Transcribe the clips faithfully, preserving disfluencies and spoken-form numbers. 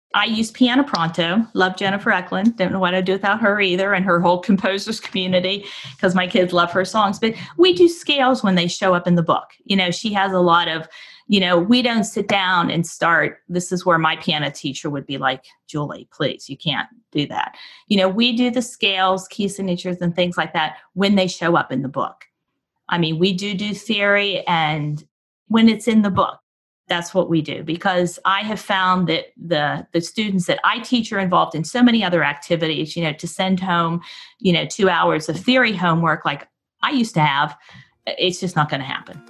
I use Piano Pronto. Love Jennifer Eklund. Don't know what I'd do without her either, and her whole composers community, because my kids love her songs. But we do scales when they show up in the book. You know, she has a lot of, you know, we don't sit down and start. This is where my piano teacher would be like, Julie, please, you can't do that. You know, we do the scales, key signatures, and things like that when they show up in the book. I mean, we do do theory, and when it's in the book, that's what we do, because I have found that the the students that I teach are involved in so many other activities. You know, to send home, you know, two hours of theory homework like I used to have, it's just not going to happen.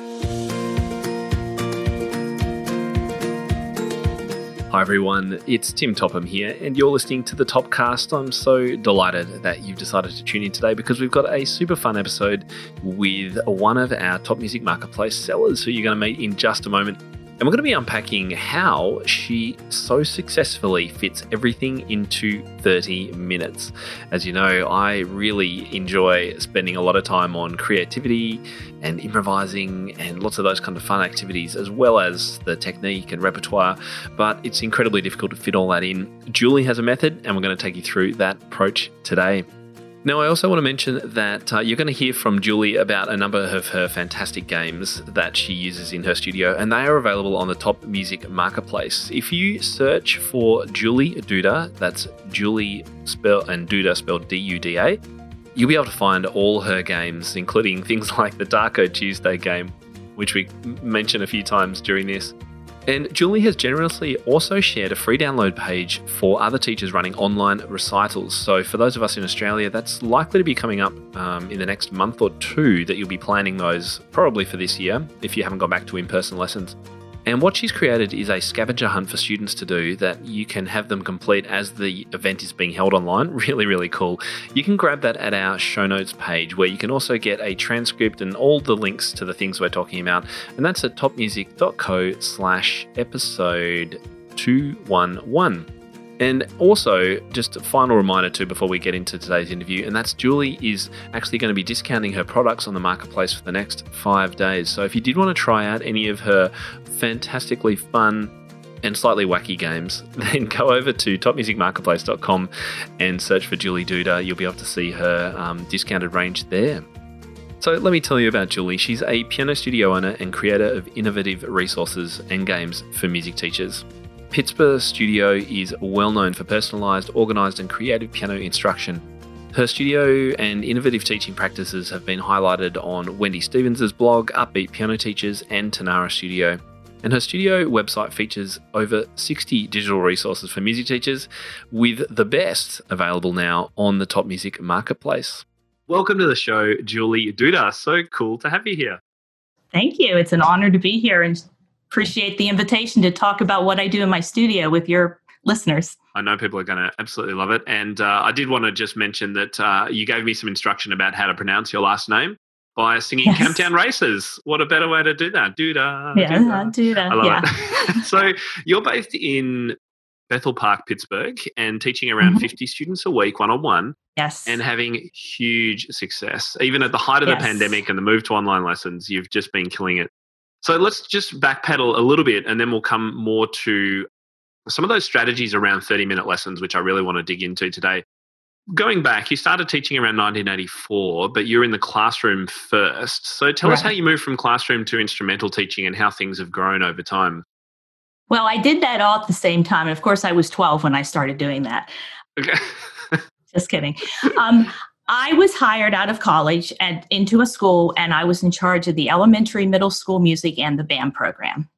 Hi everyone, it's Tim Topham here, and you're listening to the Topcast. I'm so delighted that you've decided to tune in today because we've got a super fun episode with one of our top music marketplace sellers who you're going to meet in just a moment. And we're going to be unpacking how she so successfully fits everything into thirty minutes. As you know, I really enjoy spending a lot of time on creativity and improvising and lots of those kind of fun activities, as well as the technique and repertoire, but it's incredibly difficult to fit all that in. Julie has a method, and we're going to take you through that approach today. Now, I also want to mention that uh, you're going to hear from Julie about a number of her fantastic games that she uses in her studio, and they are available on the Top Music Marketplace. If you search for Julie Duda, that's Julie spell and Duda spelled D U D A, you'll be able to find all her games, including things like the Darko Tuesday game, which we mentioned a few times during this. And Julie has generously also shared a free download page for other teachers running online recitals. So for those of us in Australia, that's likely to be coming up um, in the next month or two that you'll be planning those, probably for this year, if you haven't gone back to in-person lessons. And what she's created is a scavenger hunt for students to do that you can have them complete as the event is being held online. Really, really cool. You can grab that at our show notes page, where you can also get a transcript and all the links to the things we're talking about. And that's at topmusic.co slash episode 211. And also, just a final reminder too before we get into today's interview, and that's Julie is actually going to be discounting her products on the marketplace for the next five days. So if you did want to try out any of her fantastically fun and slightly wacky games, then go over to top music marketplace dot com and search for Julie Duda. You'll be able to see her um, discounted range there. So let me tell you about Julie. She's a piano studio owner and creator of innovative resources and games for music teachers. Pittsburgh Studio is well known for personalised, organised and creative piano instruction. Her studio and innovative teaching practices have been highlighted on Wendy Stevens' blog, Upbeat Piano Teachers and Tanara Studio. And her studio website features over sixty digital resources for music teachers, with the best available now on the Top Music Marketplace. Welcome to the show, Julie Duda. So cool to have you here. Thank you. It's an honor to be here, and appreciate the invitation to talk about what I do in my studio with your listeners. I know people are going to absolutely love it. And uh, I did want to just mention that uh, you gave me some instruction about how to pronounce your last name by singing yes. Camptown Races. What a better way to do that? Duda. Yeah, Duda. Duda. I love yeah. it. So you're based in Bethel Park, Pittsburgh, and teaching around mm-hmm. fifty students a week, one-on-one. Yes. And having huge success. Even at the height of yes. the pandemic and the move to online lessons, you've just been killing it. So let's just backpedal a little bit, and then we'll come more to some of those strategies around thirty-minute lessons, which I really want to dig into today. Going back, you started teaching around nineteen eighty-four, but you're in the classroom first. So tell right. us how you moved from classroom to instrumental teaching and how things have grown over time. Well, I did that all at the same time. And of course, I was twelve when I started doing that. Okay. Just kidding. Um, I was hired out of college and into a school, and I was in charge of the elementary, middle school music and the band program.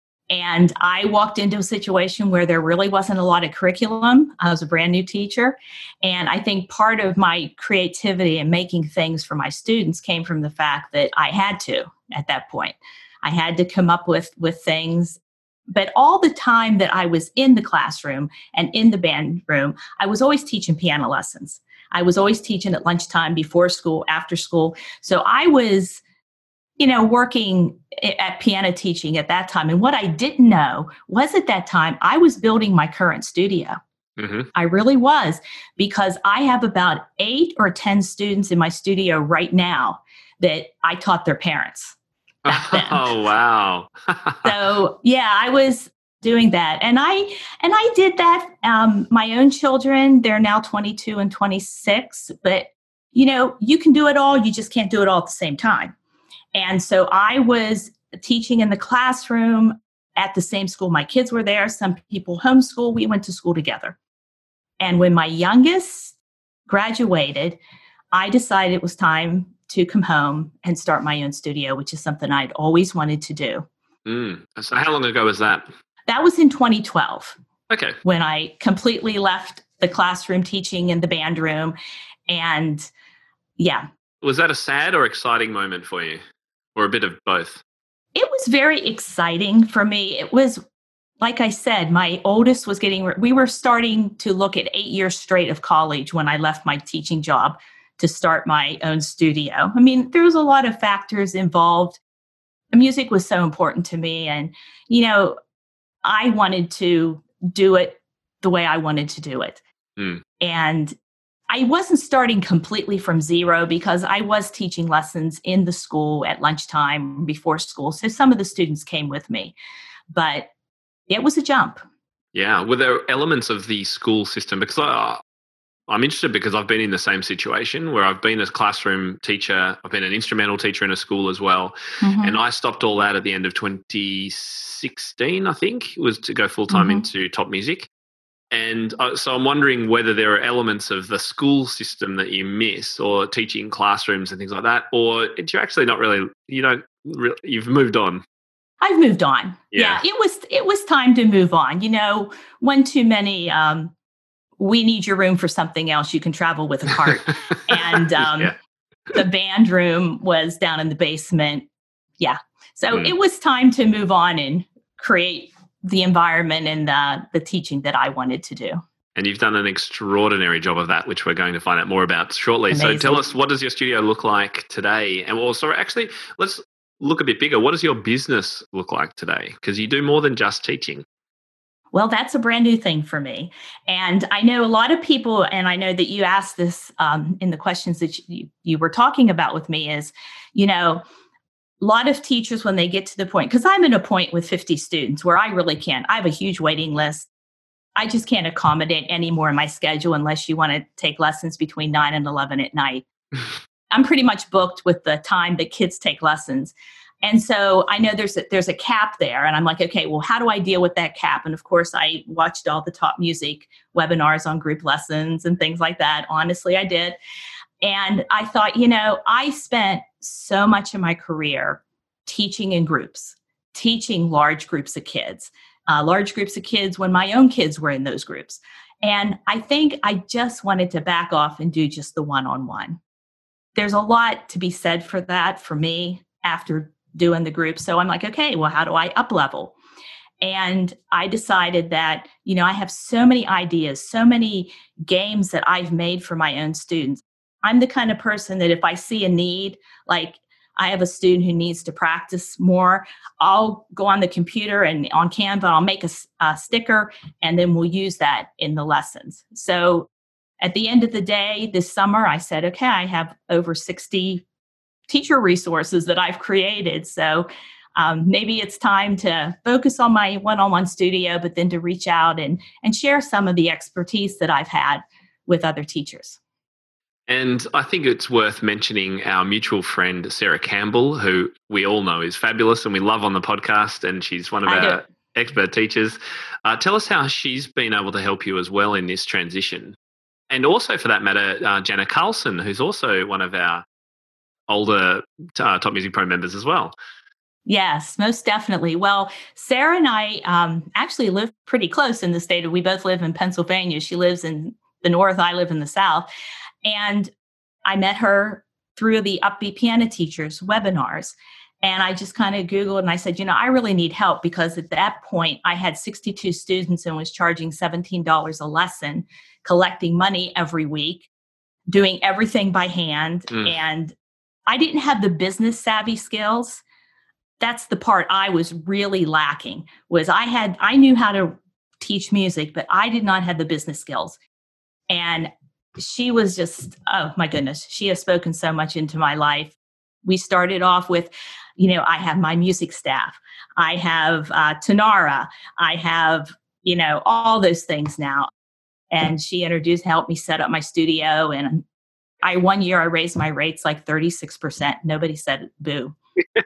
And I walked into a situation where there really wasn't a lot of curriculum. I was a brand new teacher. And I think part of my creativity and making things for my students came from the fact that I had to at that point. I had to come up with, with things. But all the time that I was in the classroom and in the band room, I was always teaching piano lessons. I was always teaching at lunchtime, before school, after school. So I was, you know, working at piano teaching at that time. And what I didn't know was at that time, I was building my current studio. Mm-hmm. I really was, because I have about eight or ten students in my studio right now that I taught their parents back then. Oh, wow. So, yeah, I was doing that. And I and I did that. Um, my own children, they're now twenty-two and twenty-six, but you know, you can do it all, you just can't do it all at the same time. And so I was teaching in the classroom at the same school. My kids were there. Some people homeschool. We went to school together. And when my youngest graduated, I decided it was time to come home and start my own studio, which is something I'd always wanted to do. Mm. So how long ago was that? That was in twenty twelve. Okay. When I completely left the classroom teaching in the band room. And yeah. Was that a sad or exciting moment for you? Or a bit of both? It was very exciting for me. It was, like I said, my oldest was getting, we were starting to look at eight years straight of college when I left my teaching job to start my own studio. I mean, there was a lot of factors involved. Music was so important to me. And, you know, I wanted to do it the way I wanted to do it. Mm. And I wasn't starting completely from zero because I was teaching lessons in the school at lunchtime before school. So some of the students came with me, but it was a jump. Yeah. Were there elements of the school system? Because I, I'm interested because I've been in the same situation where I've been a classroom teacher. I've been an instrumental teacher in a school as well. Mm-hmm. And I stopped all that at the end of twenty sixteen, I think, was to go full-time Mm-hmm. into Top Music. And uh, so I'm wondering whether there are elements of the school system that you miss, or teaching classrooms and things like that, or you're actually not really, you don't, really, you've moved on. I've moved on. Yeah. yeah, it was it was time to move on. You know, one too many, um, we need your room for something else. You can travel with a cart. and um, yeah. the band room was down in the basement. Yeah. So Mm. it was time to move on and create the environment and the, the teaching that I wanted to do. And you've done an extraordinary job of that, which we're going to find out more about shortly. Amazing. So tell us, what does your studio look like today? And also, actually, let's look a bit bigger. What does your business look like today? Because you do more than just teaching. Well, that's a brand new thing for me. And I know a lot of people, and I know that you asked this um, in the questions that you, you were talking about with me is, you know, a lot of teachers, when they get to the point, because I'm at a point with fifty students where I really can't, I have a huge waiting list. I just can't accommodate any more in my schedule unless you want to take lessons between nine and eleven at night. I'm pretty much booked with the time that kids take lessons. And so I know there's a, there's a cap there. And I'm like, okay, well, how do I deal with that cap? And of course, I watched all the Top Music webinars on group lessons and things like that. Honestly, I did. And I thought, you know, I spent so much of my career teaching in groups, teaching large groups of kids, uh, large groups of kids when my own kids were in those groups. And I think I just wanted to back off and do just the one-on-one. There's a lot to be said for that for me after doing the group. So I'm like, okay, well, how do I up level? And I decided that, you know, I have so many ideas, so many games that I've made for my own students. I'm the kind of person that if I see a need, like I have a student who needs to practice more, I'll go on the computer and on Canva, I'll make a, a sticker, and then we'll use that in the lessons. So at the end of the day, this summer, I said, okay, I have over sixty teacher resources that I've created. So um, maybe it's time to focus on my one-on-one studio, but then to reach out and, and share some of the expertise that I've had with other teachers. And I think it's worth mentioning our mutual friend, Sarah Campbell, who we all know is fabulous and we love on the podcast, and she's one of I our do. expert teachers. Uh, tell us how she's been able to help you as well in this transition. And also, for that matter, uh, Jana Carlson, who's also one of our older uh, Top Music Pro members as well. Yes, most definitely. Well, Sarah and I um, actually live pretty close in the state of, we both live in Pennsylvania. She lives in the north, I live in the south. And I met her through the Upbeat Piano Teachers webinars. And I just kind of Googled and I said, you know, I really need help, because at that point I had sixty-two students and was charging seventeen dollars a lesson, collecting money every week, doing everything by hand. Mm. And I didn't have the business savvy skills. That's the part I was really lacking, was I had, I knew how to teach music, but I did not have the business skills. And she was just, oh my goodness, she has spoken so much into my life. we started off with, you know, I have my music staff. I have uh, Tanara. I have, you know, all those things now. And she introduced, helped me set up my studio. And I, one year I raised my rates like thirty-six percent. Nobody said boo.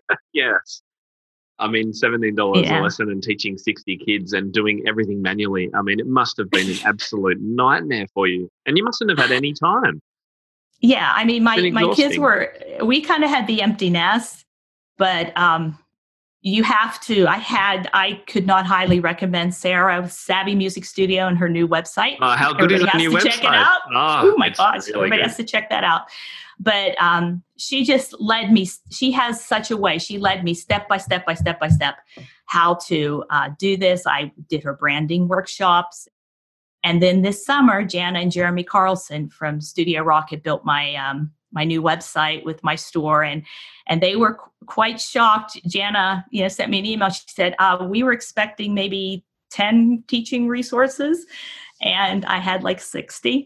Yes. I mean, seventeen dollars Yeah. a lesson and teaching sixty kids and doing everything manually. I mean, it must have been an absolute nightmare for you. And you mustn't have had any time. Yeah. I mean, my, It's been my kids exhausting. were, we kind of had the empty nest, but um, you have to, I had, I could not highly recommend Sarah Savvy Music Studio and her new website. Uh, how good Everybody is the has new to website? check it out. Oh, Oh my it's gosh, really everybody good. has to check that out. But um, she just led me, she has such a way. She led me step by step by step by step how to uh, do this. I did her branding workshops. And then this summer, Jana and Jeremy Carlson from Studio Rocket built my um, my new website with my store, and and they were qu- quite shocked. Jana, you know, sent me an email. She said, uh, "We were expecting maybe ten teaching resources, and I had like sixty."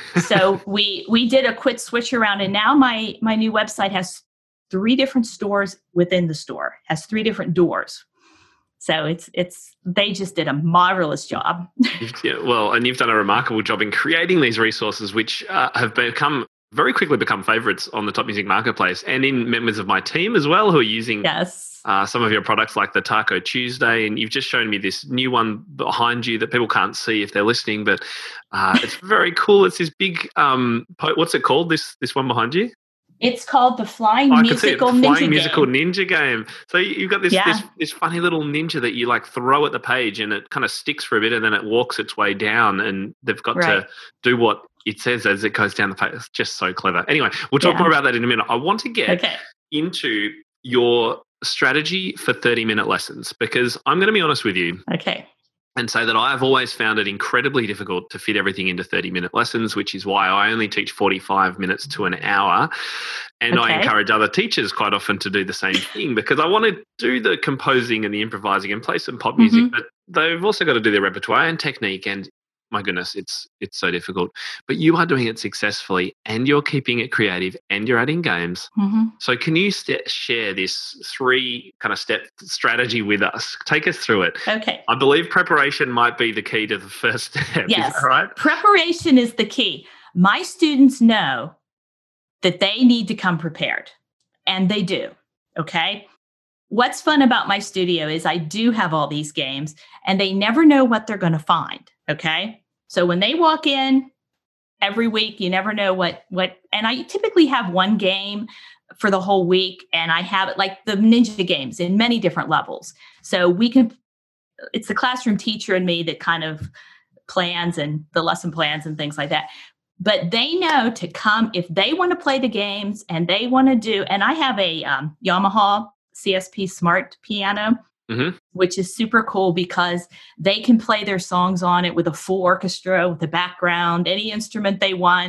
So we we did a quick switch around, and now my my new website has three different stores within the store, has three different doors. So it's it's they just did a marvelous job. Yeah, well, and you've done a remarkable job in creating these resources, which uh, have become very quickly become favorites on the Top Music Marketplace and in members of my team as well who are using Yes. uh, some of your products like the Taco Tuesday. And you've just shown me this new one behind you that people can't see if they're listening, but uh, it's very cool. It's this big, um, po- what's it called, this this one behind you? It's called the Flying Oh, I can see it, Musical the Flying Ninja Musical Game. Ninja Game. So you- you've got this, Yeah. this this funny little ninja that you like throw at the page and it kind of sticks for a bit and then it walks its way down and they've got Right. to do what it says as it goes down the page. It's just so clever. Anyway, we'll talk Yeah. more about that in a minute. I want to get Okay. into your strategy for thirty-minute lessons because I'm going to be honest with you Okay. and say that I've always found it incredibly difficult to fit everything into thirty-minute lessons, which is why I only teach forty-five minutes to an hour. And I Okay. encourage other teachers quite often to do the same thing because I want to do the composing and the improvising and play some pop music, Mhm. but they've also got to do their repertoire and technique. And my goodness, it's it's so difficult. But you are doing it successfully and you're keeping it creative and you're adding games. Mhm. So can you st- share this three kind of step strategy with us? Take us through it. Okay. I believe preparation might be the key to the first step. Yes. Is that right? Preparation is the key. My students know that they need to come prepared, and they do. Okay. What's fun about my studio is I do have all these games, and they never know what they're going to find. Okay. So when they walk in every week, you never know what, what, and I typically have one game for the whole week, and I have it like the ninja games in many different levels. So we can, it's the classroom teacher and me that kind of plans and the lesson plans and things like that. But they know to come if they want to play the games and they want to do, and I have a um, Yamaha C S P Smart piano, Mm-hmm. which is super cool because they can play their songs on it with a full orchestra, with the background, any instrument they want.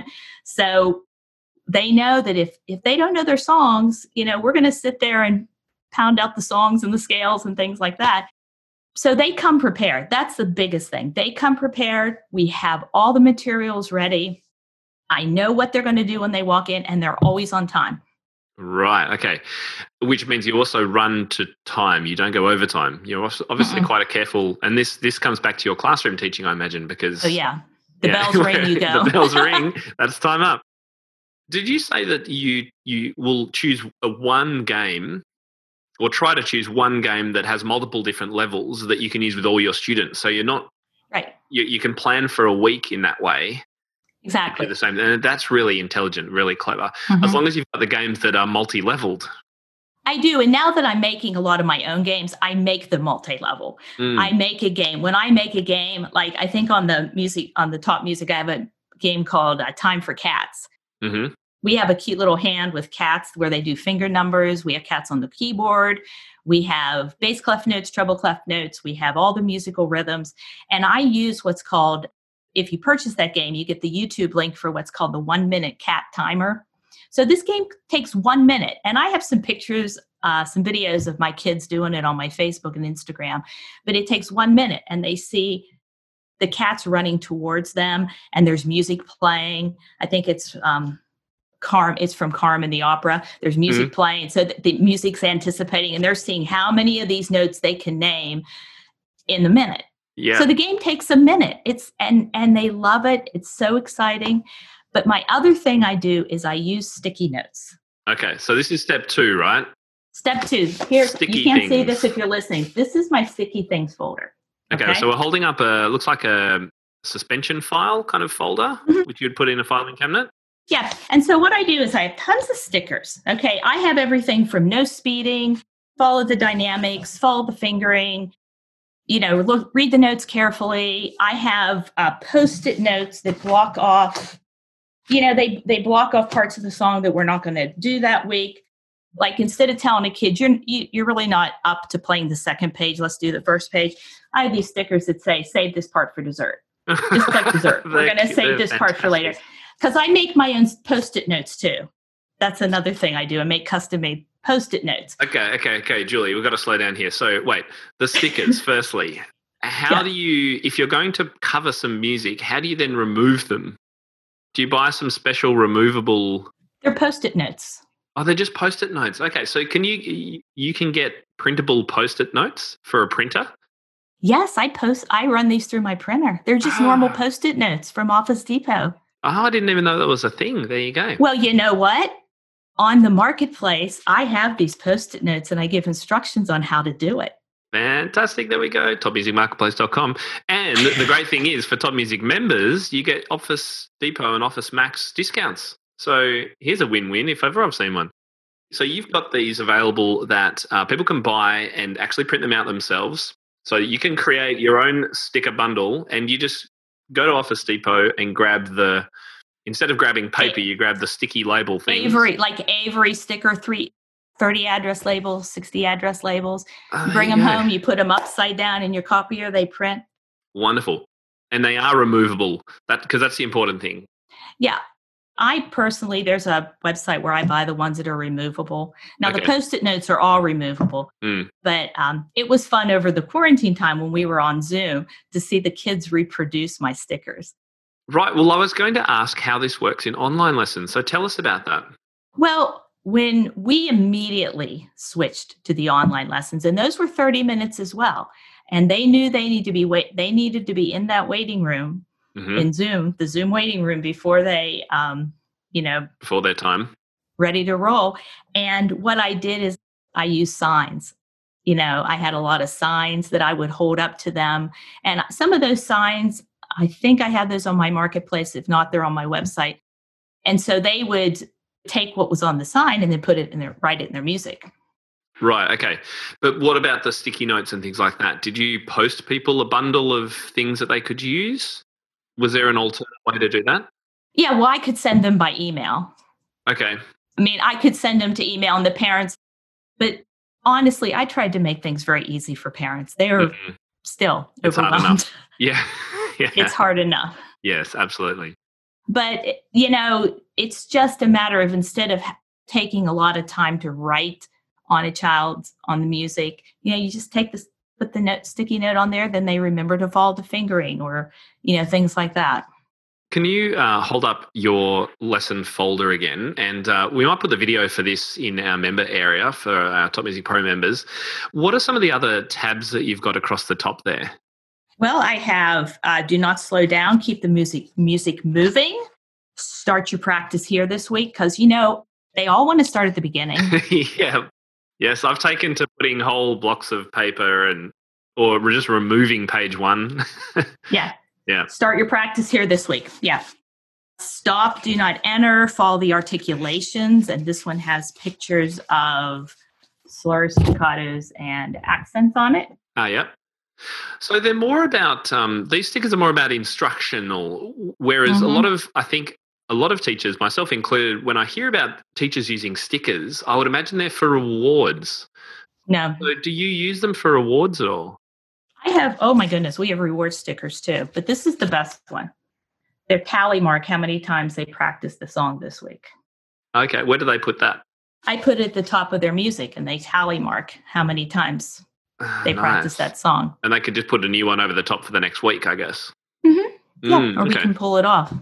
So they know that if if they don't know their songs, you know, we're going to sit there and pound out the songs and the scales and things like that. So they come prepared. That's the biggest thing. They come prepared. We have all the materials ready. I know what they're going to do when they walk in, and they're always on time. Right. Okay. Which means you also run to time. You don't go overtime. You're also obviously Mm-mm. quite a careful, and this this comes back to your classroom teaching, I imagine, because So yeah, the yeah, bells ring, you go. the bells ring. That's time up. Did you say that you you will choose a one game, or try to choose one game that has multiple different levels that you can use with all your students? So you're not Right. you you can plan for a week in that way. Exactly. Do the same, and that's really intelligent, really clever. Mhm. As long as you've got the games that are multi-leveled. I do. And now that I'm making a lot of my own games, I make them multi-level. Mm. I make a game. When I make a game, like I think on the music, on the top music, I have a game called uh, Time for Cats. Mm-hmm. We have a cute little hand with cats where they do finger numbers. We have cats on the keyboard. We have bass clef notes, treble clef notes. We have all the musical rhythms. And I use what's called, if you purchase that game, you get the YouTube link for what's called the one minute cat timer. So this game takes one minute. And I have some pictures, uh, some videos of my kids doing it on my Facebook and Instagram. But it takes one minute and they see the cats running towards them and there's music playing. I think it's um, Carm, it's from Carmen the opera. There's music Mhm. playing, so the, the music's anticipating, and they're seeing how many of these notes they can name in the minute. Yeah. So the game takes a minute. It's and and they love it. It's so exciting. But my other thing I do is I use sticky notes. Okay, so this is step two, right? Step two. Here, Sticky you can't see things. this if you're listening. This is my sticky things folder. Okay, Okay. so we're holding up a looks like a suspension file kind of folder, Mhm. which you'd put in a filing cabinet. Yeah. And so what I do is I have tons of stickers. Okay. I have everything from no speeding, follow the dynamics, follow the fingering, you know, look, read the notes carefully. I have uh, post-it notes that block off, you know, they, they block off parts of the song that we're not going to do that week. Like instead of telling a kid, you're, you, you're really not up to playing the second page, let's do the first page. I have these stickers that say, save this part for dessert. Just like dessert. We're going to save this part for later. Because I make my own post-it notes too. That's another thing I do. I make custom-made post-it notes. Okay, okay, okay, Julie, we've got to slow down here. So wait, the stickers, firstly, how Yeah. do you, if you're going to cover some music, how do you then remove them? Do you buy some special removable? They're post-it notes. Oh, they're just post-it notes. Okay, so can you, you can get printable post-it notes for a printer? Yes, I post. I run these through my printer. They're just Ah. normal post-it notes from Office Depot. Oh, I didn't even know that was a thing. There you go. Well, you know what? On the marketplace, I have these post-it notes and I give instructions on how to do it. Fantastic. There we go. top music marketplace dot com. And the great thing is for Top Music members, you get Office Depot and Office Max discounts. So here's a win-win if ever I've seen one. So you've got these available that uh, people can buy and actually print them out themselves. So you can create your own sticker bundle and you just go to Office Depot and grab the, instead of grabbing paper, you grab the sticky label things. Avery, like Avery sticker, three, thirty address labels, sixty address labels. Oh, You bring there them you go. home, you put them upside down in your copier, they print. Wonderful. And they are removable, that because that's the important thing. Yeah. I personally, there's a website where I buy the ones that are removable. Now, the Okay. post-it notes are all removable, Mm. but um, it was fun over the quarantine time when we were on Zoom to see the kids reproduce my stickers. Right. Well, I was going to ask how this works in online lessons. So tell us about that. Well, when we immediately switched to the online lessons, and those were thirty minutes as well, and they knew they need to be wait, they needed to be in that waiting room Mhm. in Zoom, the Zoom waiting room before they, um, you know, Before their time. ready to roll. And what I did is I used signs. You know, I had a lot of signs that I would hold up to them. And some of those signs, I think I have those on my marketplace. If not, they're on my website. And so they would take what was on the sign and then put it in their, write it in their music. Right. Okay. But what about the sticky notes and things like that? Did you post people a bundle of things that they could use? Was there an alternate way to do that? Yeah, well, I could send them by email. Okay. I mean, I could send them to email and the parents, but honestly, I tried to make things very easy for parents. They're Mhm. still It's hard overwhelmed. enough. Yeah. yeah. It's hard enough. Yes, absolutely. But, you know, it's just a matter of instead of taking a lot of time to write on a child on the music, you know, you just take this, put the note, sticky note on there, then they remember to follow the fingering or, you know, things like that. Can you uh, hold up your lesson folder again? And uh, we might put the video for this in our member area for our Top Music Pro members. What are some of the other tabs that you've got across the top there? Well, I have uh, do not slow down, keep the music music moving. Start your practice here this week because, you know, they all want to start at the beginning. Yeah. Yes, I've taken to putting whole blocks of paper and or just removing page one. Yeah. Yeah. Start your practice here this week. Yeah. Stop, do not enter, follow the articulations. And this one has pictures of slurs, staccatos, and accents on it. Ah, yeah. So they're more about, um, these stickers are more about instructional, whereas a Mhm. lot of, I think, a lot of teachers, myself included, when I hear about teachers using stickers, I would imagine they're for rewards. No, So do you use them for rewards at all? I have, oh my goodness, we have reward stickers too, but this is the best one. They're tally mark how many times they practiced the song this week. Okay, where do they put that? I put it at the top of their music and they tally mark how many times Ah, they nice. practice that song. And they could just put a new one over the top for the next week, I guess. Mhm. Yeah, Mm, or we okay. can pull it off.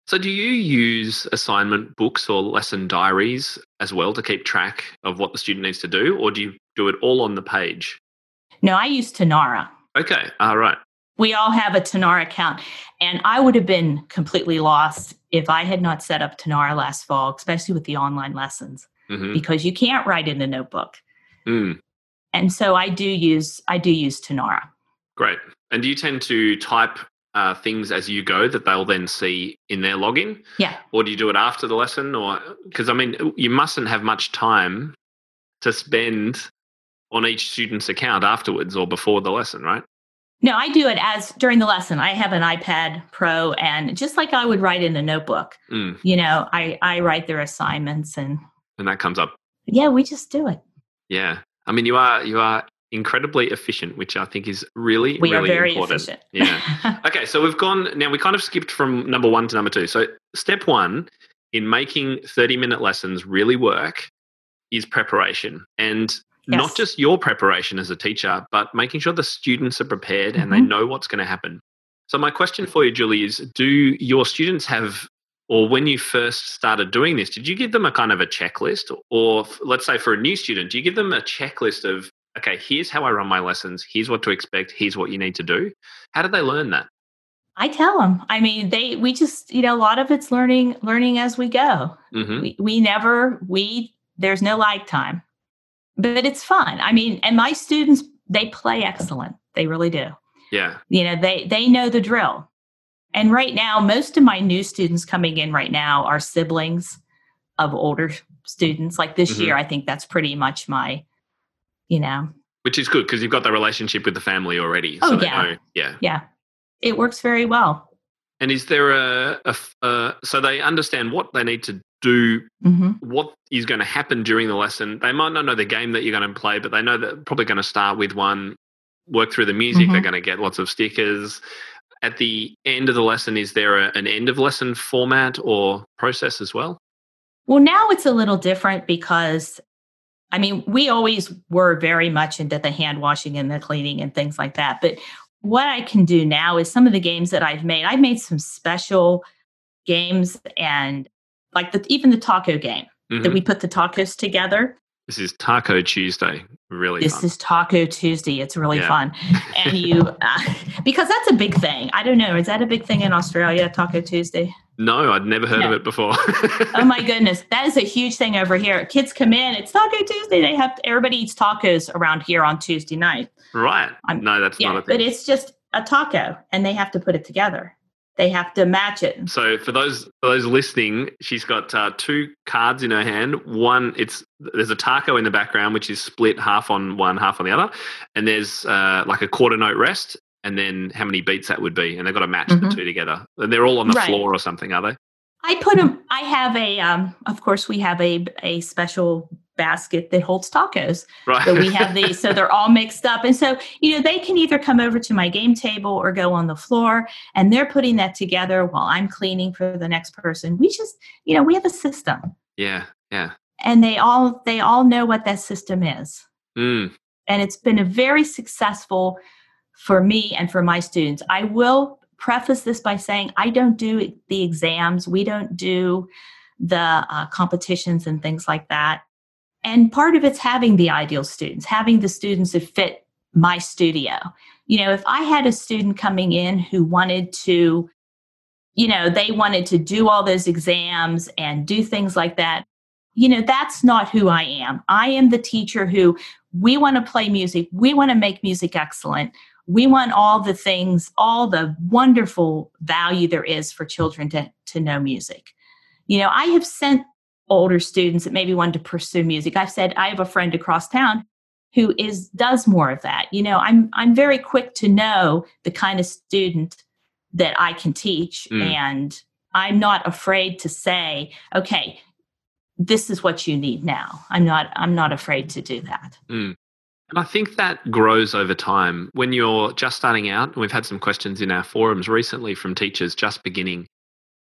So do you use assignment books or lesson diaries as well to keep track of what the student needs to do, or do you do it all on the page? No, I use Tonara. Okay, all right. We all have a Tonara account, and I would have been completely lost if I had not set up Tonara last fall, especially with the online lessons, Mm-hmm. because you can't write in a notebook. Mm, And so I do use I do use Tonara. great. And do you tend to type uh, things as you go that they'll then see in their login? Yeah. Or do you do it after the lesson? Or because I mean, you mustn't have much time to spend on each student's account afterwards or before the lesson, right? No, I do it as during the lesson. I have an iPad Pro, and just like I would write in a notebook, Mm, you know, I, I write their assignments, and and that comes up. yeah, we just do it. Yeah. I mean, you are you are incredibly efficient, which I think is really, We really are very important. efficient. Yeah. Okay, so we've gone now. We kind of skipped from number one to number two. So step one in making thirty-minute lessons really work is preparation, and Yes. not just your preparation as a teacher, but making sure the students are prepared and they Mhm. know what's going to happen. So my question for you, Julie, is: do your students have, or when you first started doing this, did you give them a kind of a checklist? Or f- let's say for a new student, do you give them a checklist of, okay, here's how I run my lessons, here's what to expect, here's what you need to do? How did they learn that? I tell them. I mean, they we just, you know, a lot of it's learning learning as we go. Hmm. We we never we there's no lag time. But it's fun. I mean, and my students, they play excellent. They really do. Yeah. You know, they they know the drill. And right now, most of my new students coming in right now are siblings of older students. Like this Mhm. year, I think that's pretty much my, you know, Which is good because you've got the relationship with the family already. Oh, so they yeah. know. Yeah. yeah, it works very well. And is there a, a f- uh, so they understand what they need to do, Hmm. what is going to happen during the lesson? They might not know the game that you're going to play, but they know that they're probably going to start with one, work through the music. Mhm. They're going to get lots of stickers. At the end of the lesson, is there a, an end of lesson format or process as well? Well, now it's a little different because, I mean, we always were very much into the hand washing and the cleaning and things like that. But what I can do now is some of the games that I've made, I've made some special games, and like the, even the taco game that Mhm. we put the tacos together. This is Taco Tuesday. Really This fun. is Taco Tuesday. It's really Yeah. fun. And you, uh, because that's a big thing. I don't know. Is that a big thing in Australia, Taco Tuesday? No, I'd never heard No. of it before. Oh my goodness. That is a huge thing over here. Kids come in, it's Taco Tuesday. They have, everybody eats tacos around here on Tuesday night. Right. I'm- no, that's Yeah, not a thing. but it's just a taco and they have to put it together. They have to match it. So for those for those listening, she's got uh, two cards in her hand. One, it's there's a taco in the background, which is split half on one, half on the other, and there's uh, like a quarter note rest, and then how many beats that would be, and they've got to match the Mhm. two together. And they're all on the Right. floor or something, are they? I put them, I have a, um, of course, we have a, a special basket that holds tacos. Right. So we have these, so they're all mixed up. And so, you know, they can either come over to my game table or go on the floor, and they're putting that together while I'm cleaning for the next person. We just, you know, we have a system, yeah. Yeah. and they all, they all know what that system is. Mm. And it's been a very successful for me and for my students. I will preface this by saying I don't do the exams. We don't do the uh, competitions and things like that. And part of it's having the ideal students, having the students that fit my studio. You know, if I had a student coming in who wanted to, you know, they wanted to do all those exams and do things like that, you know, that's not who I am. I am the teacher who, we want to play music. We want to make music excellent. We want all the things, all the wonderful value there is for children to, to know music. You know, I have sent older students that maybe wanted to pursue music. I've said, I have a friend across town who is does more of that. You know, I'm I'm very quick to know the kind of student that I can teach. Mm. And I'm not afraid to say, okay, this is what you need now. I'm not I'm not afraid to do that. Mm. And I think that grows over time. When you're just starting out, and we've had some questions in our forums recently from teachers just beginning,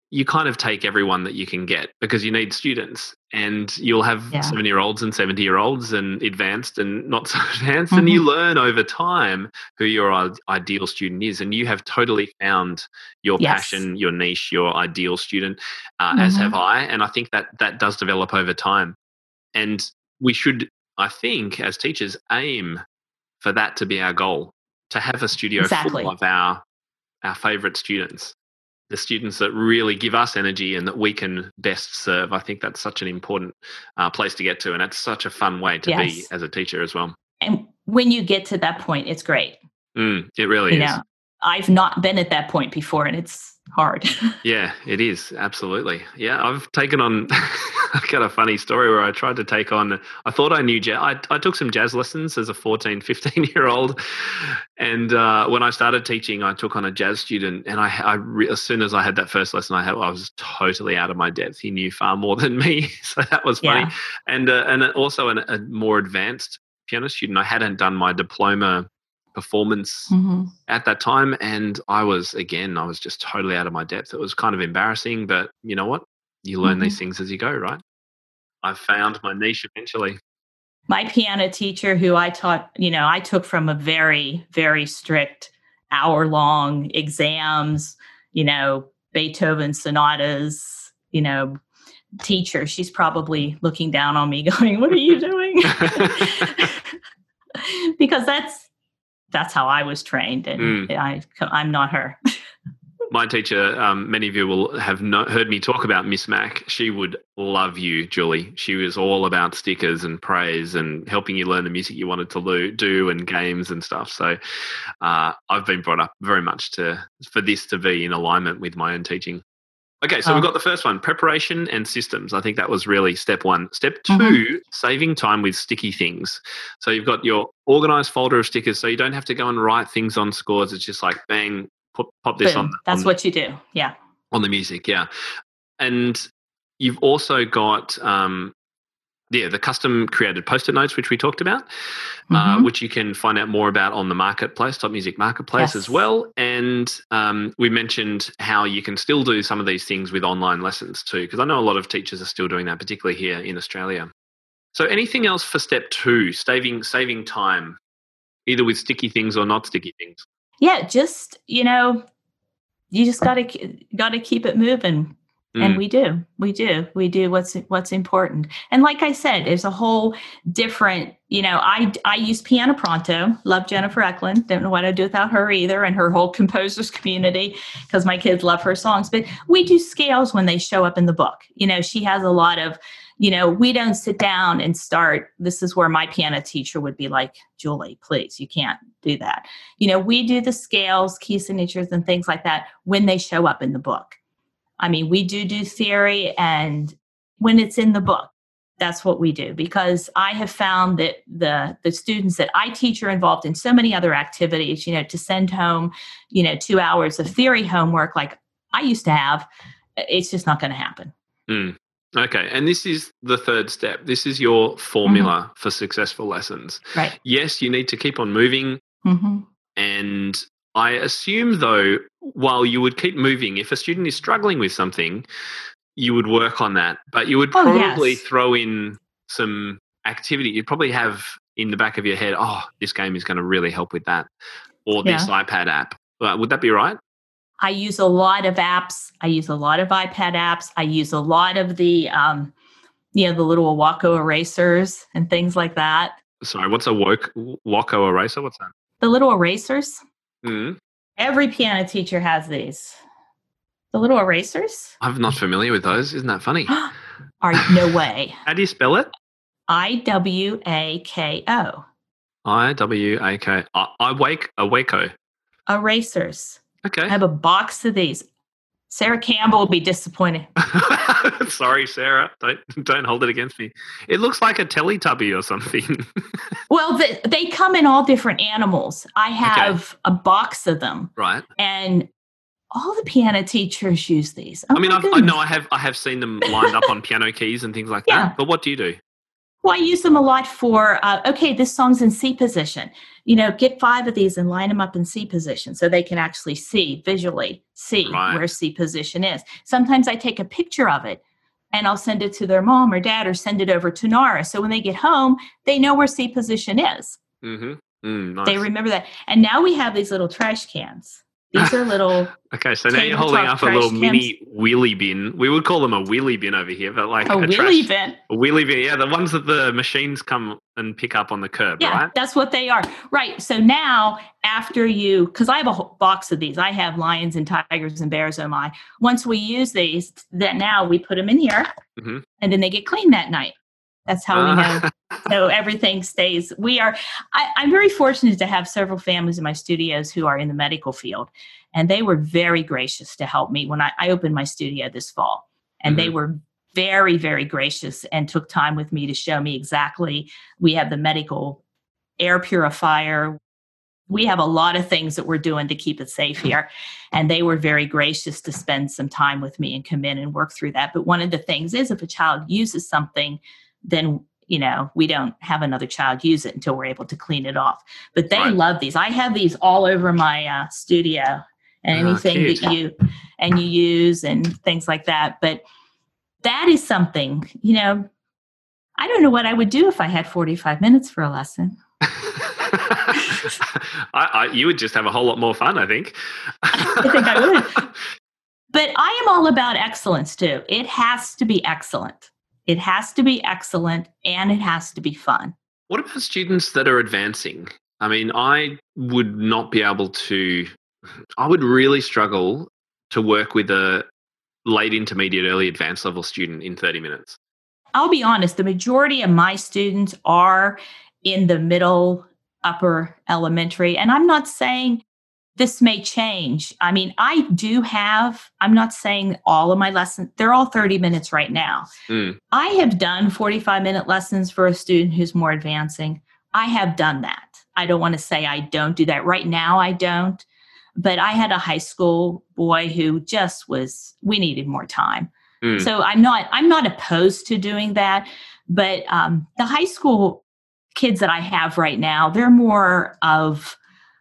you kind of take everyone that you can get because you need students, and you'll have Yeah. seventy-year-olds and seventy-year-olds and advanced and not so advanced, Mhm. and you learn over time who your i- ideal student is, and you have totally found your Yes. passion, your niche, your ideal student, uh, as have Mhm. I, and I think that that does develop over time, and we should, I think, as teachers, aim for that to be our goal, to have a studio Exactly. full of our our favorite students, the students that really give us energy and that we can best serve. I think that's such an important uh, place to get to, and it's such a fun way to be Yes. as a teacher as well. And when you get to that point, it's great. Mm, it really You is. know, I've not been at that point before, and it's hard. Yeah, it is. Absolutely. Yeah, I've taken on, I've got a funny story where I tried to take on, I thought I knew jazz. I, I took some jazz lessons as a fourteen, fifteen year old. And uh, when I started teaching, I took on a jazz student. And I, I re- as soon as I had that first lesson, I, had, I was totally out of my depth. He knew far more than me. So that was funny. Yeah. And, uh, and also an, a more advanced piano student. I hadn't done my diploma performance Mhm. at that time, and I was, again, I was just totally out of my depth. It was kind of embarrassing, but you know what? You learn these Mhm. things as you go, right? I found my niche eventually. My piano teacher, who I taught, you know, I took from a very, very strict hour long exams, you know, Beethoven sonatas, you know, teacher. She's probably looking down on me going, "What are you doing?" Because that's that's how I was trained, and Mm. I I'm not her. My teacher, um, many of you will have no, heard me talk about Miss Mac. She would love you, Julie. She was all about stickers and praise and helping you learn the music you wanted to lo- do and games and stuff. So uh, I've been brought up very much to for this to be in alignment with my own teaching. Okay, so we've Oh. got the first one, preparation and systems. I think that was really step one. Step two, Mhm. saving time with sticky things. So you've got your organized folder of stickers, so you don't have to go and write things on scores. It's just like, bang, pop, pop this on, Boom. That's on, what you do. Yeah. on the music, yeah. And you've also got um, yeah, the custom created post-it notes, which we talked about, uh, Mhm. which you can find out more about on the marketplace, Top Music Marketplace Yes. as well. And um, we mentioned how you can still do some of these things with online lessons too, because I know a lot of teachers are still doing that, particularly here in Australia. So anything else for step two, saving saving time, either with sticky things or not sticky things? Yeah, just, you know, you just got to got to keep it moving. And Mm, we do. We do. We do what's what's important. And like I said, there's a whole different, you know, I I use Piano Pronto. Love Jennifer Eklund. Don't know what I'd do without her either, and her whole composers community, because my kids love her songs. But we do scales when they show up in the book. You know, she has a lot of, you know, we don't sit down and start. This is where my piano teacher would be like, "Julie, please, you can't do that." You know, we do the scales, key signatures, and things like that when they show up in the book. I mean, we do do theory, and when it's in the book, that's what we do, because I have found that the the students that I teach are involved in so many other activities. You know, to send home, you know, two hours of theory homework like I used to have, it's just not going to happen. mm. Okay, and this is the third step. This is your formula for successful lessons. Right. Yes, you need to keep on moving. Mm-hmm. And I assume, though, while you would keep moving, if a student is struggling with something, you would work on that. But you would Oh, probably yes. throw in some activity. You'd probably have in the back of your head, oh, this game is going to really help with that, or this Yeah. iPad app. Uh, would that be right? I use a lot of apps. I use a lot of iPad apps. I use a lot of the, um, you know, the little Waco erasers and things like that. Sorry, what's a woke, Waco eraser? What's that? The little erasers. Mm, Every piano teacher has these. The little erasers? I'm not familiar with those. Isn't that funny? Are no way. How do you spell it? I W A K O. I W A K. I I wake a Waco. Erasers. Okay. I have a box of these. Sarah Campbell will be disappointed. Sorry, Sarah. Don't don't hold it against me. It looks like a Teletubby or something. Well, they, they come in all different animals. I have a box of them, Right. and all the piano teachers use these. Oh I mean, my I've, I goodness. know I have I have seen them lined up on piano keys and things like Yeah. that. But what do you do? Well, I use them a lot for, uh, okay, this song's in C position. You know, get five of these and line them up in C position so they can actually see, visually see Right. where C position is. Sometimes I take a picture of it and I'll send it to their mom or dad or send it over to Nara. So when they get home, they know where C position is. Mm-hmm. Mm, nice. They remember that. And now we have these little trash cans. These are little. Okay, so now you're holding up a little cans. mini wheelie bin. We would call them a wheelie bin over here, but like a, a wheelie trash, bin. A wheelie bin, yeah, the ones that the machines come and pick up on the curb, yeah, right? That's what they are. Right. So now after you, because I have a whole box of these, I have lions and tigers and bears, oh my. Once we use these, that now we put them in here mm-hmm. and then they get cleaned that night. That's how uh. we know. So everything stays. We are, I, I'm very fortunate to have several families in my studios who are in the medical field. And they were very gracious to help me when I, I opened my studio this fall. And mm-hmm. they were very, very gracious and took time with me to show me exactly. We have the medical air purifier. We have a lot of things that we're doing to keep it safe here. And they were very gracious to spend some time with me and come in and work through that. But one of the things is if a child uses something, then you know, we don't have another child use it until we're able to clean it off. But they right. love these. I have these all over my uh, studio and anything oh, that you and you use and things like that. But that is something, you know, I don't know what I would do if I had forty-five minutes for a lesson. I, I, you would just have a whole lot more fun, I think. I think I would. But I am all about excellence too. It has to be excellent. It has to be excellent and it has to be fun. What about students that are advancing? I mean, I would not be able to, I would really struggle to work with a late intermediate, early advanced level student in thirty minutes. I'll be honest, the majority of my students are in the middle, upper elementary. And I'm not saying this may change. I mean, I do have, I'm not saying all of my lessons, they're all thirty minutes right now. Mm. I have done forty-five minute lessons for a student who's more advancing. I have done that. I don't want to say I don't do that. Right now, I don't. But I had a high school boy who just was, we needed more time. Mm. So I'm not, I'm not opposed to doing that. But um, the high school kids that I have right now, they're more of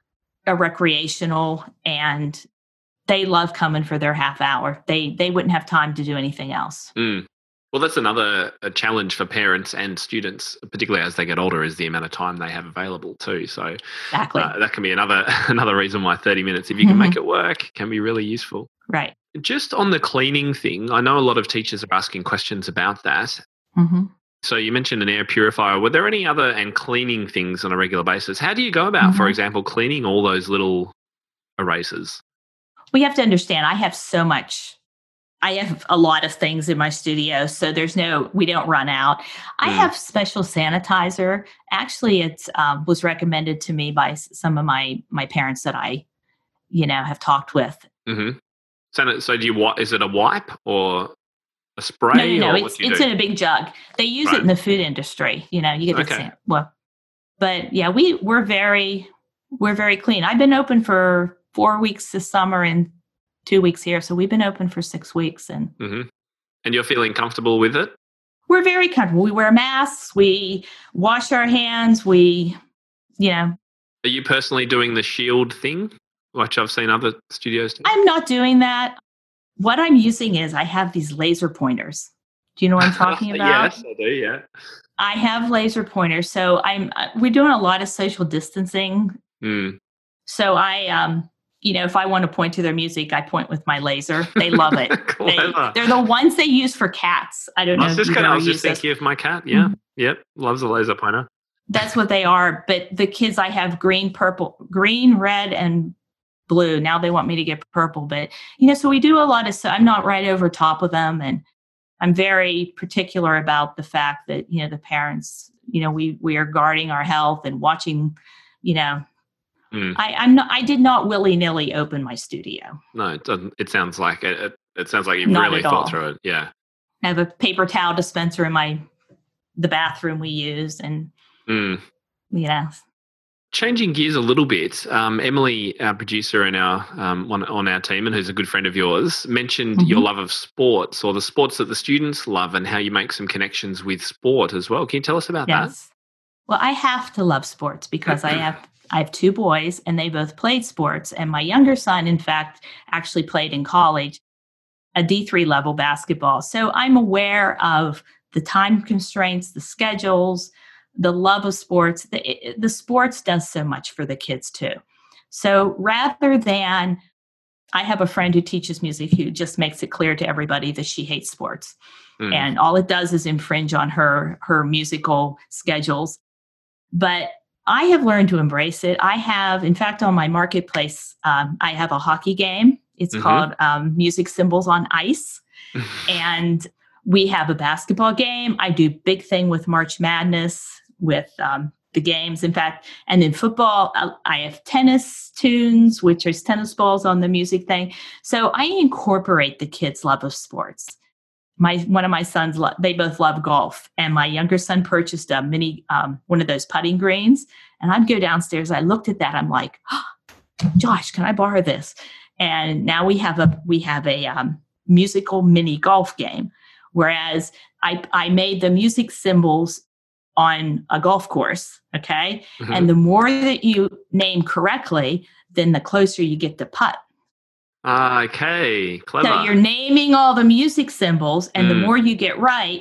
a recreational and they love coming for their half hour. They they wouldn't have time to do anything else. Mm. Well, that's another a challenge for parents and students, particularly as they get older, is the amount of time they have available too. So exactly. uh, that can be another another reason why thirty minutes, if you can mm-hmm. make it work, can be really useful. Right. Just on the cleaning thing, I know a lot of teachers are asking questions about that. Mm-hmm. So you mentioned an air purifier. Were there any other and cleaning things on a regular basis? How do you go about, mm-hmm. for example, cleaning all those little erasers? We have to understand, I have so much. I have a lot of things in my studio, so there's no, we don't run out. I mm. have special sanitizer. Actually, it um, was recommended to me by some of my my parents that I, you know, have talked with. Mm-hmm. So, so do you? Is it a wipe or a spray? No, no, no. Or it's it's in a big jug. They use right. it in the food industry. You know, you get okay. the well, but yeah, we we're very we're very clean. I've been open for four weeks this summer and two weeks here, so we've been open for six weeks. And mm-hmm. and you're feeling comfortable with it? We're very comfortable. We wear masks. We wash our hands. We, you know. Are you personally doing the shield thing, which I've seen other studios do? I'm not doing that. What I'm using is I have these laser pointers. Do you know what I'm talking about? Yes, I do, yeah. I have laser pointers. So I'm, uh, we're doing a lot of social distancing. Mm. So I, um, you know, if I want to point to their music, I point with my laser. They love it. they, they're the ones they use for cats. I don't know. I was if just, gonna, I was just this. thinking of my cat. Yeah. Mm-hmm. Yep. Loves a laser pointer. That's what they are. But the kids, I have green, purple, green, red, and blue. Now they want me to get purple, but you know, so we do a lot of, so I'm not right over top of them. And I'm very particular about the fact that, you know, the parents, you know, we, we are guarding our health and watching, you know, mm. I, I'm not, I did not willy nilly open my studio. No, it doesn't, it sounds like it, it sounds like you've not really thought through it. Yeah. I have a paper towel dispenser in my, the bathroom we use and, mm. you know, changing gears a little bit, um, Emily, our producer and our um, one on our team, and who's a good friend of yours, mentioned Mm-hmm. your love of sports, or the sports that the students love, and how you make some connections with sport as well. Can you tell us about Yes. Well, I have to love sports because I have I have two boys and they both played sports. And my younger son, in fact, actually played in college, a D three level basketball. So I'm aware of the time constraints, the schedules, the love of sports. The, the sports does so much for the kids too. So rather than, I have a friend who teaches music who just makes it clear to everybody that she hates sports. that? Mm. And all it does is infringe on her her musical schedules. But I have learned to embrace it. I have, in fact, on my marketplace, um, I have a hockey game. It's Mhm. called um, Music Symbols on Ice. And we have a basketball game. I do big thing with March Madness, with um, the games, in fact. And in football, I, I have tennis tunes, which is tennis balls on the music thing. So I incorporate the kids' love of sports. My one of my sons, lo- they both love golf, and my younger son purchased a mini, um, one of those putting greens. And I'd go downstairs. I looked at that. I'm like, oh, Josh, can I borrow this? And now we have a we have a um, musical mini golf game. Whereas I I made the music symbols on a golf course. Okay, Mhm. and the more that you name correctly, then the closer you get to putt. Ah, okay, clever. So you're naming all the music symbols, and the Mm. more you get right,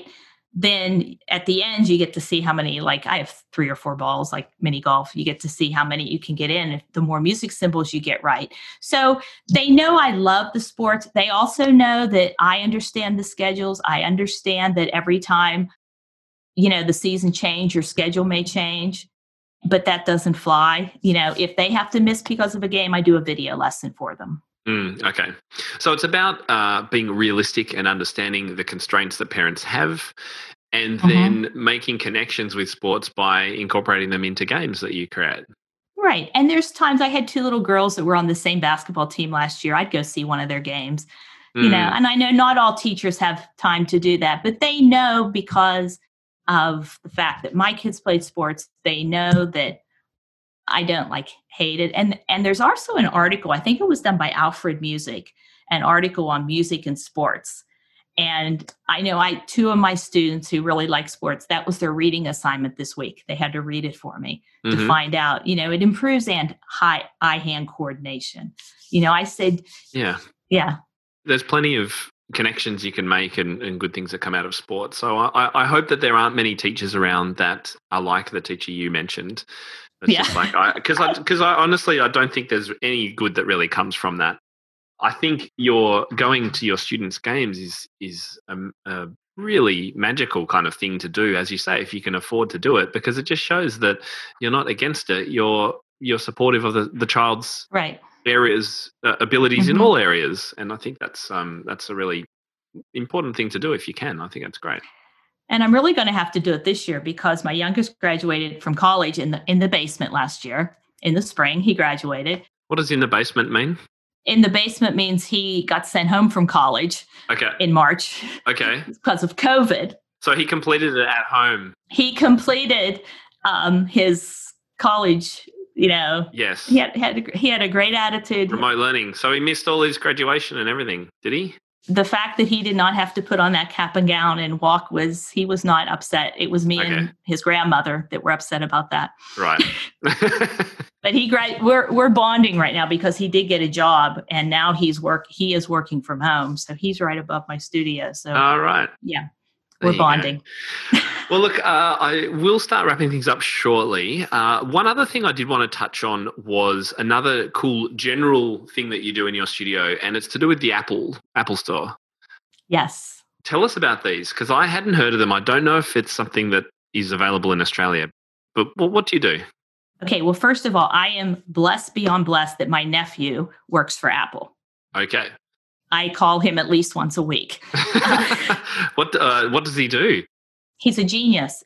then at the end you get to see how many, like I have three or four balls, like mini golf, you get to see how many you can get in if the more music symbols you get right. So they know I love the sports. They also know that I understand the schedules. I understand that every time, you know, the season change, your schedule may change, but that doesn't fly. You know, if they have to miss because of a game, I do a video lesson for them. Mm, okay. So it's about uh, being realistic and understanding the constraints that parents have, and Mhm. then making connections with sports by incorporating them into games that you create. Right. And there's times I had two little girls that were on the same basketball team last year. I'd go see one of their games, you know, Mm, and I know not all teachers have time to do that, but they know because of the fact that my kids played sports, they know that I don't like hate it. And and there's also an article, I think it was done by Alfred Music, an article on music and sports. And I know I two of my students who really like sports, that was their reading assignment this week. They had to read it for me to mhm. find out, you know, it improves and high eye-hand coordination. You know, I said, Yeah. yeah, There's plenty of connections you can make and, and good things that come out of sport. So I, I hope that there aren't many teachers around that are like the teacher you mentioned. It's Yeah. just like I because I because I honestly I don't think there's any good that really comes from that. I think your going to your students' games is is a, a really magical kind of thing to do, as you say, if you can afford to do it, because it just shows that you're not against it. You're you're supportive of the, the child's right. areas uh, abilities in Mhm. all areas, and I think that's um that's a really important thing to do if you can. I think that's great. And I'm really going to have to do it this year because my youngest graduated from college in the in the basement last year. In the spring, he graduated. What does in the basement mean? In the basement means he got sent home from college Okay. in March Okay. because of COVID. So he completed it at home. He completed um, his college. You know, Yes. he had, had a, he had a great attitude. Remote learning. So he missed all his graduation and everything, did he? The fact that he did not have to put on that cap and gown and walk was, he was not upset. It was me Okay. and his grandmother that were upset about that. Right. But he gra- we're we're bonding right now because he did get a job and now he's work he is working from home. So he's right above my studio. So All right. yeah, There we're you go. bonding. Well, look, uh, I will start wrapping things up shortly. Uh, one other thing I did want to touch on was another cool general thing that you do in your studio, and it's to do with the Apple Apple Store. Yes. Tell us about these, because I hadn't heard of them. I don't know if it's something that is available in Australia, but well, what do you do? Okay. Well, first of all, I am blessed beyond blessed that my nephew works for Apple. Okay. I call him at least once a week. what uh, what does he do? He's a genius.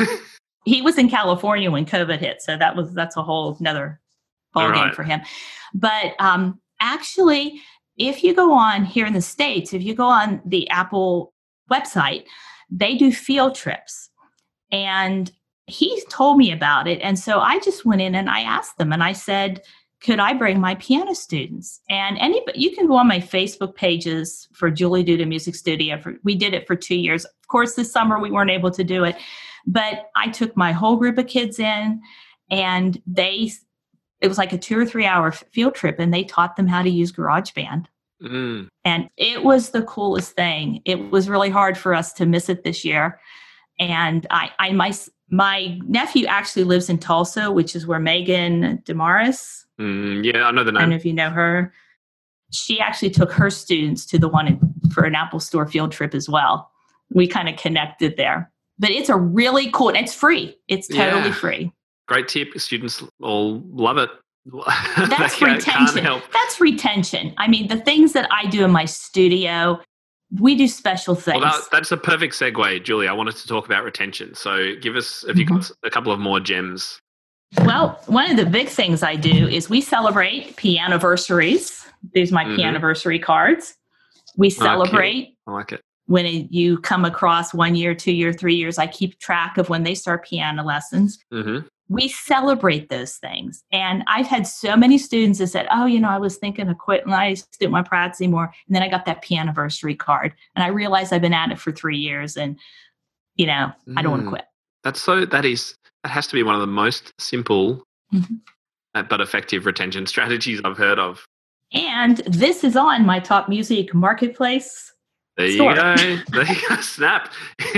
He was in California when COVID hit, so that was that's a whole another ball game Right. for him. But um, actually, if you go on here in the States, if you go on the Apple website, they do field trips, and he told me about it. And so I just went in and I asked them and I said, could I bring my piano students? And anybody, you can go on my Facebook pages for Julie Duda Music Studio. For, we did it for two years. Of course, this summer we weren't able to do it, but I took my whole group of kids in, and they, it was like a two or three hour field trip, and they taught them how to use GarageBand. Mm. And it was the coolest thing. It was really hard for us to miss it this year. And I, I my my nephew actually lives in Tulsa, which is where Megan Damaris. Mm, yeah, I know the name. I don't know if you know her. She actually took her students to the one in, for an Apple Store field trip as well. We kind of connected there. But it's a really cool, it's free. It's totally Yeah. free. Great tip. Students all love it. That's They retention. can't help. That's retention. I mean, the things that I do in my studio, we do special things. Well, that, that's a perfect segue, Julie. I wanted to talk about retention. So give us, if you've got a couple of more gems. Well, one of the big things I do is we celebrate pianiversaries. These are my Mhm. pianiversary cards. We celebrate I like it. when it, you come across one year, two year, three years. I keep track of when they start piano lessons. Mm-hmm. We celebrate those things. And I've had so many students that said, oh, you know, I was thinking of quitting. I just didn't want to practice anymore. And then I got that pianiversary card. And I realized I've been at it for three years. And, you know, I don't want to Mm. quit. That's so, that is, that has to be one of the most simple Mhm. uh, but effective retention strategies I've heard of. And this is on my Top Music Marketplace. There store. you go. There you go. Snap.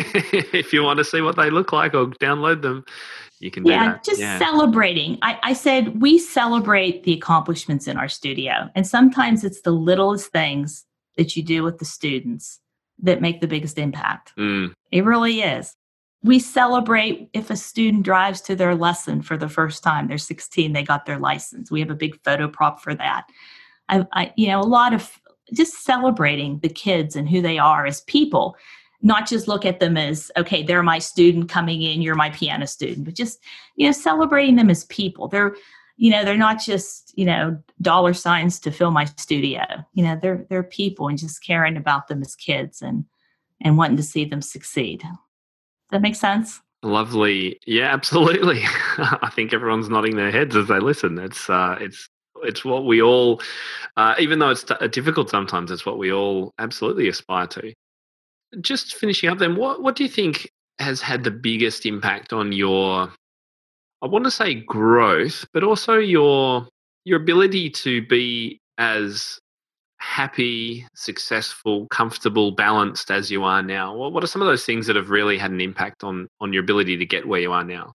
If you want to see what they look like or download them, you can do Yeah, that. just yeah. celebrating. I, I said we celebrate the accomplishments in our studio. And sometimes it's the littlest things that you do with the students that make the biggest impact. Mm. It really is. We celebrate if a student drives to their lesson for the first time. They're sixteen, they got their license. We have a big photo prop for that. I, I you know, a lot of just celebrating the kids and who they are as people. Not just look at them as, okay, they're my student coming in, you're my piano student, but just, you know, celebrating them as people. They're, you know, they're not just, you know, dollar signs to fill my studio. You know, they're they're people, and just caring about them as kids and and wanting to see them succeed. Does that make sense? Lovely. Yeah, absolutely. I think everyone's nodding their heads as they listen. It's uh, it's it's what we all, uh, even though it's t- difficult sometimes, it's what we all absolutely aspire to. Just finishing up then, what, what do you think has had the biggest impact on your, I want to say growth, but also your your ability to be as happy, successful, comfortable, balanced as you are now? What, what are some of those things that have really had an impact on on your ability to get where you are now?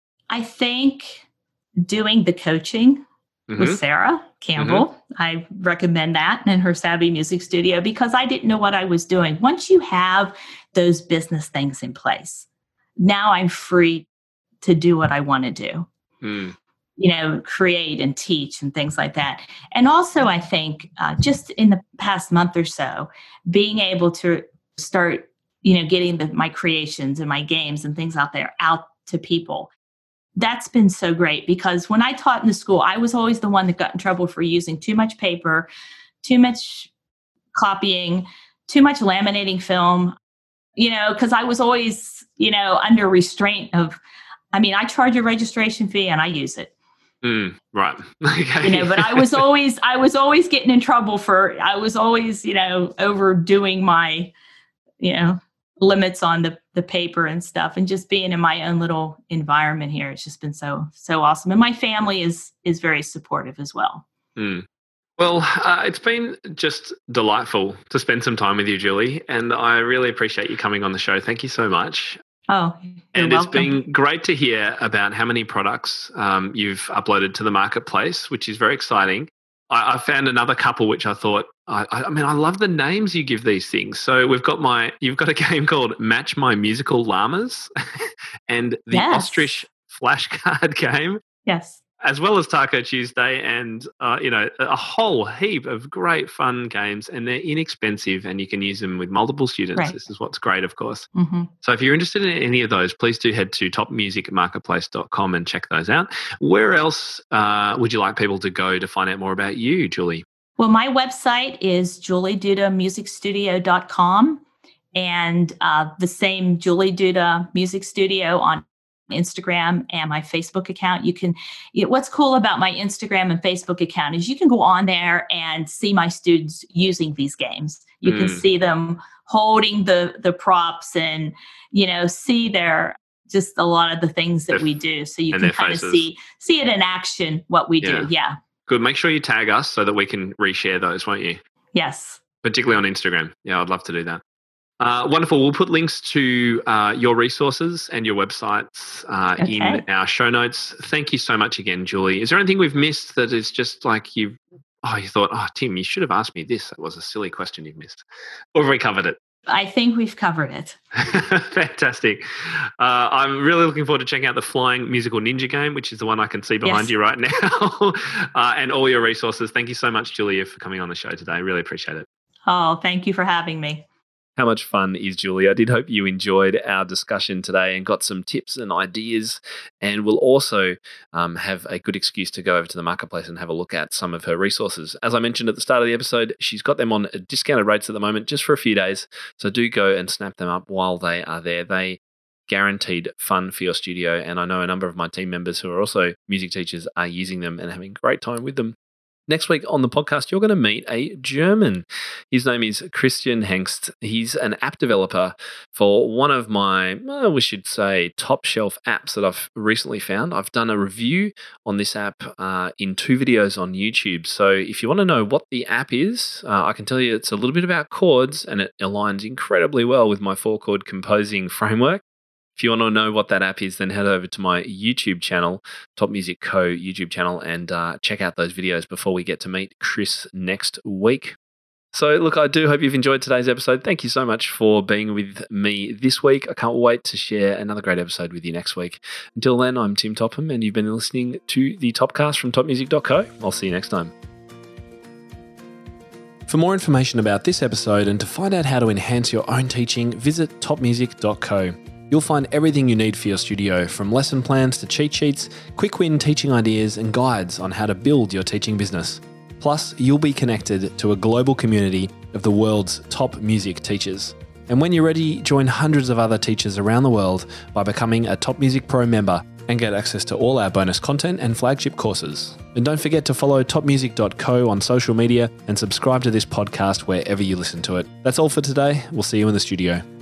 I think doing the coaching Mhm. with Sarah Campbell. I recommend that in her Savvy Music Studio, because I didn't know what I was doing. Once you have those business things in place, now I'm free to do what I want to do. Mm. You know, create and teach and things like that. And also, I think uh, just in the past month or so, being able to start, you know, getting the, my creations and my games and things out there out to people. That's been so great, because when I taught in the school, I was always the one that got in trouble for using too much paper, too much copying, too much laminating film, you know, because I was always, you know, under restraint of, I mean, I charge a registration fee and I use it. Mm, right. Okay. You know, but I was always, I was always getting in trouble for, I was always, you know, overdoing my, you know, limits on the, the paper and stuff, and just being in my own little environment here. It's just been so, so awesome. And my family is, is very supportive as well. Mm. Well, uh, it's been just delightful to spend some time with you, Julie, and I really appreciate you coming on the show. Thank you so much. Oh, you're and welcome. It's been great to hear about how many products um, you've uploaded to the marketplace, which is very exciting. I, I found another couple which I thought, I, I mean, I love the names you give these things. So we've got my, you've got a game called Match My Musical Llamas and the Yes. Ostrich flashcard game, Yes. as well as Taco Tuesday, and uh, you know, a whole heap of great fun games, and they're inexpensive, and you can use them with multiple students. Right. This is what's great, of course. Mm-hmm. So if you're interested in any of those, please do head to top music marketplace dot com and check those out. Where else uh, would you like people to go to find out more about you, Julie? Well, my website is julie duda music studio dot com, and uh, the same Julie Duda Music Studio on Instagram and my Facebook account. You can, you know, what's cool about my Instagram and Facebook account is you can go on there and see my students using these games. You mm. can see them holding the the props and, you know, see their, just a lot of the things that we do. So you can kind faces. of see, see it in action, what we yeah. do. Yeah. Good. Make sure you tag us so that we can reshare those, won't you? Yes. Particularly on Instagram. Yeah, I'd love to do that. Uh, wonderful. We'll put links to uh, your resources and your websites uh, okay. in our show notes. Thank you so much again, Julie. Is there anything we've missed that is just like you've, oh, you thought, oh, Tim, you should have asked me this. That was a silly question you've missed. Or have we covered it? I think we've covered it. Fantastic. Uh, I'm really looking forward to checking out the Flying Musical Ninja game, which is the one I can see behind yes. you right now, uh, and all your resources. Thank you so much, Julia, for coming on the show today. I really appreciate it. Oh, thank you for having me. How much fun is Julie? I did hope you enjoyed our discussion today and got some tips and ideas. And we'll also um, have a good excuse to go over to the marketplace and have a look at some of her resources. As I mentioned at the start of the episode, she's got them on discounted rates at the moment just for a few days. So do go and snap them up while they are there. They guaranteed fun for your studio. And I know a number of my team members who are also music teachers are using them and having a great time with them. Next week on the podcast, you're going to meet a German. His name is Christian Hengst. He's an app developer for one of my, well, we should say, top shelf apps that I've recently found. I've done a review on this app uh, in two videos on YouTube. So if you want to know what the app is, uh, I can tell you it's a little bit about chords and it aligns incredibly well with my four-chord composing framework. If you want to know what that app is, then head over to my YouTube channel, Top Music Co. YouTube channel, and uh, check out those videos before we get to meet Chris next week. So, look, I do hope you've enjoyed today's episode. Thank you so much for being with me this week. I can't wait to share another great episode with you next week. Until then, I'm Tim Topham, and you've been listening to the Topcast from top music dot co. I'll see you next time. For more information about this episode and to find out how to enhance your own teaching, visit top music dot co. You'll find everything you need for your studio, from lesson plans to cheat sheets, quick win teaching ideas, and guides on how to build your teaching business. Plus, you'll be connected to a global community of the world's top music teachers. And when you're ready, join hundreds of other teachers around the world by becoming a Top Music Pro member and get access to all our bonus content and flagship courses. And don't forget to follow top music dot co on social media and subscribe to this podcast wherever you listen to it. That's all for today. We'll see you in the studio.